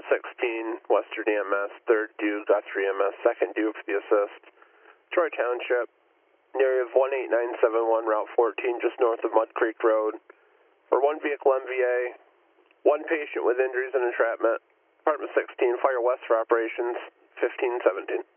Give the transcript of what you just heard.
16, Western EMS, 3rd due, Guthrie EMS, 2nd due for the assist. Troy Township, an area of 18971, Route 14, just north of Mud Creek Road. For 1 vehicle MVA, 1 patient with injuries and entrapment. Department 16, Fire West for operations, 1517.